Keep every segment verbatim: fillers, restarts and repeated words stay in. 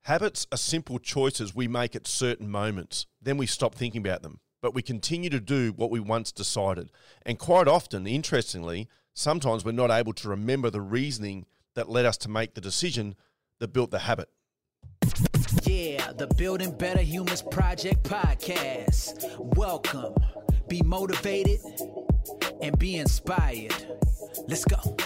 Habits are simple choices we make at certain moments. Then we stop thinking about them, but we continue to do what we once decided. And quite often, interestingly, sometimes we're not able to remember the reasoning that led us to make the decision that built the habit. Yeah, the Building Better Humans Project podcast. Welcome. Be motivated and be inspired. Let's go.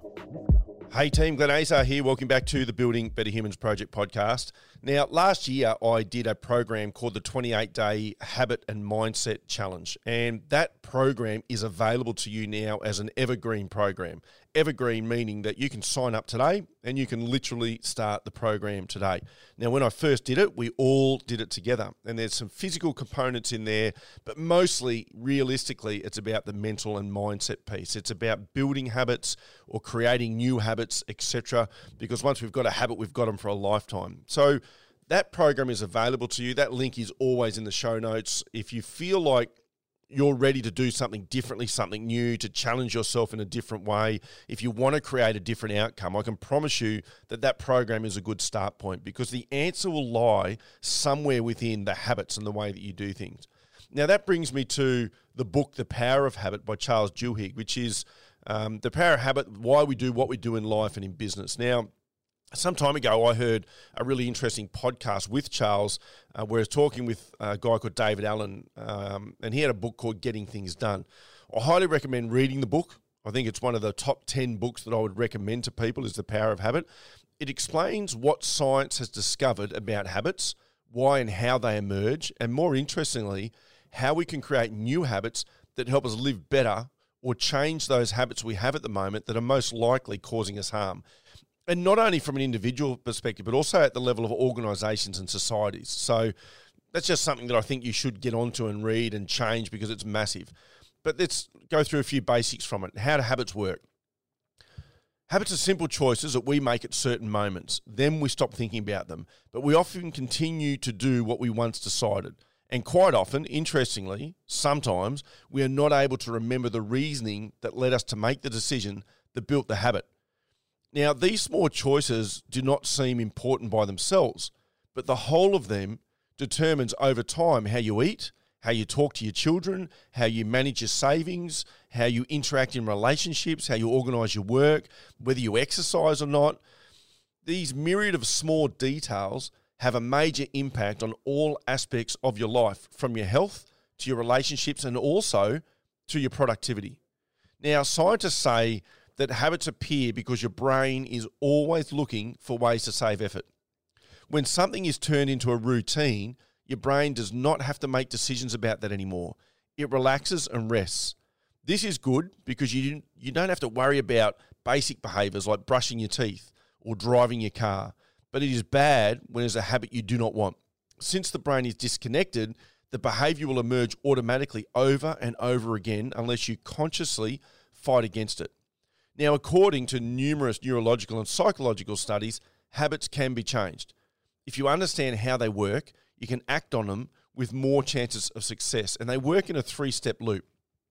Hey team, Glenn Azar here. Welcome back to the Building Better Humans Project podcast. Now, last year I did a program called the twenty-eight day Habit and Mindset Challenge, and that program is available to you now as an evergreen program. Evergreen meaning that you can sign up today and you can literally start the program today. Now, when I first did it, we all did it together, and there's some physical components in there, but mostly, realistically, it's about the mental and mindset piece. It's about building habits or creating new habits, et cetera, because once we've got a habit, we've got them for a lifetime. So that program is available to you. That link is always in the show notes. If you feel like you're ready to do something differently, something new, to challenge yourself in a different way, if you want to create a different outcome, I can promise you that that program is a good start point, because the answer will lie somewhere within the habits and the way that you do things. Now, that brings me to the book, The Power of Habit by Charles Duhigg, which is um, The Power of Habit, Why We Do What We Do in Life and in Business. Now, some time ago, I heard a really interesting podcast with Charles uh, where he was talking with a guy called David Allen, um, and he had a book called Getting Things Done. I highly recommend reading the book. I think it's one of the top ten books that I would recommend to people, is The Power of Habit. It explains what science has discovered about habits, why and how they emerge, and more interestingly, how we can create new habits that help us live better or change those habits we have at the moment that are most likely causing us harm. And not only from an individual perspective, but also at the level of organisations and societies. So that's just something that I think you should get onto and read and change, because it's massive. But let's go through a few basics from it. How do habits work? Habits are simple choices that we make at certain moments. Then we stop thinking about them. But we often continue to do what we once decided. And quite often, interestingly, sometimes we are not able to remember the reasoning that led us to make the decision that built the habit. Now, these small choices do not seem important by themselves, but the whole of them determines over time how you eat, how you talk to your children, how you manage your savings, how you interact in relationships, how you organise your work, whether you exercise or not. These myriad of small details have a major impact on all aspects of your life, from your health to your relationships and also to your productivity. Now, scientists say that habits appear because your brain is always looking for ways to save effort. When something is turned into a routine, your brain does not have to make decisions about that anymore. It relaxes and rests. This is good because you you don't have to worry about basic behaviours like brushing your teeth or driving your car. But it is bad when it's a habit you do not want. Since the brain is disconnected, the behaviour will emerge automatically over and over again unless you consciously fight against it. Now, according to numerous neurological and psychological studies, habits can be changed. If you understand how they work, you can act on them with more chances of success. And they work in a three-step loop.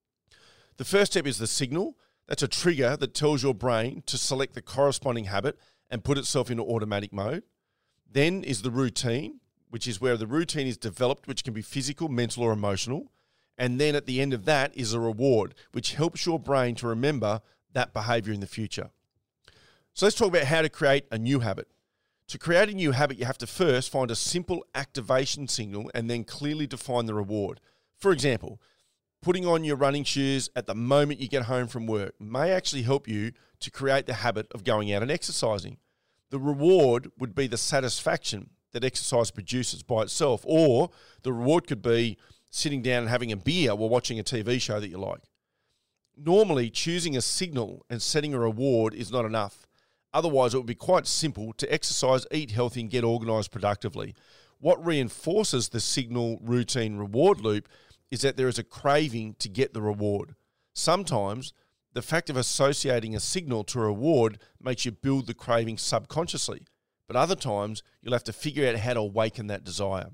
The first step is the signal. That's a trigger that tells your brain to select the corresponding habit and put itself into automatic mode. Then is the routine, which is where the routine is developed, which can be physical, mental, or emotional. And then at the end of that is a reward, which helps your brain to remember that behavior in the future. So let's talk about how to create a new habit. To create a new habit, you have to first find a simple activation signal and then clearly define the reward. For example, putting on your running shoes at the moment you get home from work may actually help you to create the habit of going out and exercising. The reward would be the satisfaction that exercise produces by itself, or the reward could be sitting down and having a beer while watching a T V show that you like. Normally, choosing a signal and setting a reward is not enough. Otherwise, it would be quite simple to exercise, eat healthy, and get organised productively. What reinforces the signal, routine, reward loop is that there is a craving to get the reward. Sometimes, the fact of associating a signal to a reward makes you build the craving subconsciously. But other times, you'll have to figure out how to awaken that desire.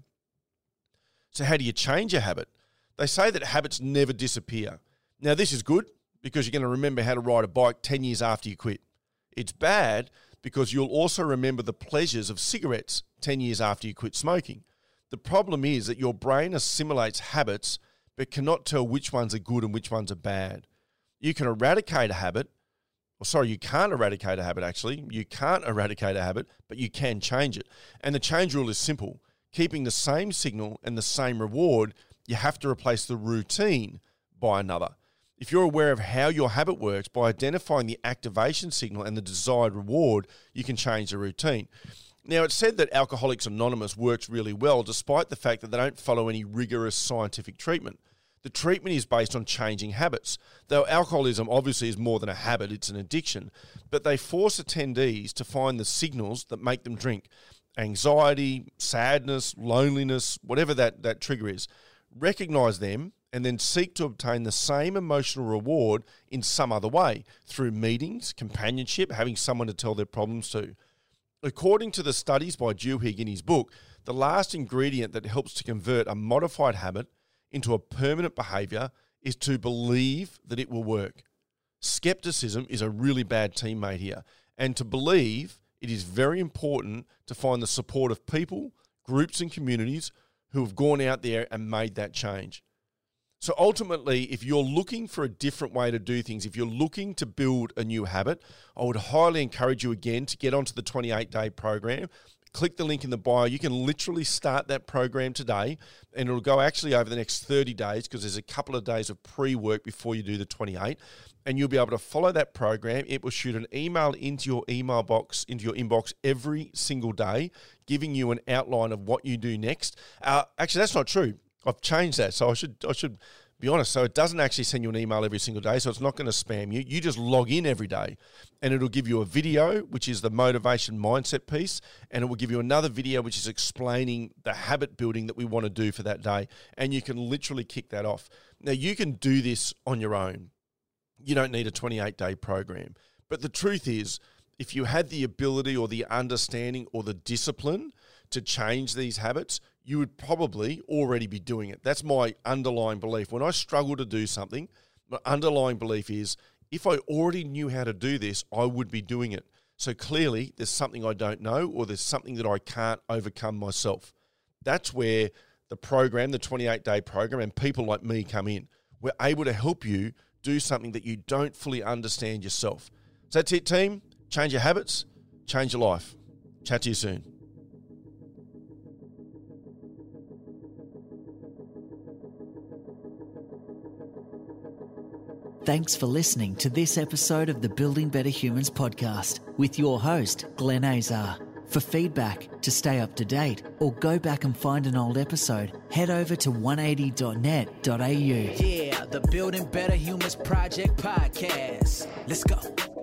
So how do you change a habit? They say that habits never disappear. Now, this is good because you're going to remember how to ride a bike ten years after you quit. It's bad because you'll also remember the pleasures of cigarettes ten years after you quit smoking. The problem is that your brain assimilates habits but cannot tell which ones are good and which ones are bad. You can eradicate a habit, or sorry, you can't eradicate a habit actually. You can't eradicate a habit, but you can change it. And the change rule is simple. Keeping the same signal and the same reward, you have to replace the routine by another. If you're aware of how your habit works, by identifying the activation signal and the desired reward, you can change the routine. Now, it's said that Alcoholics Anonymous works really well, despite the fact that they don't follow any rigorous scientific treatment. The treatment is based on changing habits, though alcoholism obviously is more than a habit, it's an addiction. But they force attendees to find the signals that make them drink. Anxiety, sadness, loneliness, whatever that, that trigger is. Recognize them and then seek to obtain the same emotional reward in some other way, through meetings, companionship, having someone to tell their problems to. According to the studies by Duhigg in his book, the last ingredient that helps to convert a modified habit into a permanent behaviour is to believe that it will work. Skepticism is a really bad teammate here, and to believe it is very important to find the support of people, groups and communities who have gone out there and made that change. So ultimately, if you're looking for a different way to do things, if you're looking to build a new habit, I would highly encourage you again to get onto the twenty-eight day program. Click the link in the bio. You can literally start that program today, and it'll go actually over the next thirty days because there's a couple of days of pre-work before you do the twenty-eight, and you'll be able to follow that program. It will shoot an email into your email box, into your inbox every single day, giving you an outline of what you do next. Uh, actually, that's not true. I've changed that, so I should I should be honest. So it doesn't actually send you an email every single day, so it's not going to spam you. You just log in every day, and it'll give you a video, which is the motivation mindset piece, and it will give you another video, which is explaining the habit building that we want to do for that day, and you can literally kick that off. Now, you can do this on your own. You don't need a twenty-eight day program. But the truth is, if you had the ability or the understanding or the discipline to change these habits, you would probably already be doing it. That's my underlying belief. When I struggle to do something, my underlying belief is if I already knew how to do this, I would be doing it. So clearly there's something I don't know, or there's something that I can't overcome myself. That's where the program, the twenty-eight day program, and people like me come in. We're able to help you do something that you don't fully understand yourself. So that's it, team. Change your habits, change your life. Chat to you soon. Thanks for listening to this episode of the Building Better Humans podcast with your host, Glenn Azar. For feedback, to stay up to date, or go back and find an old episode, head over to one eighty dot net dot a u. Yeah, the Building Better Humans Project podcast. Let's go.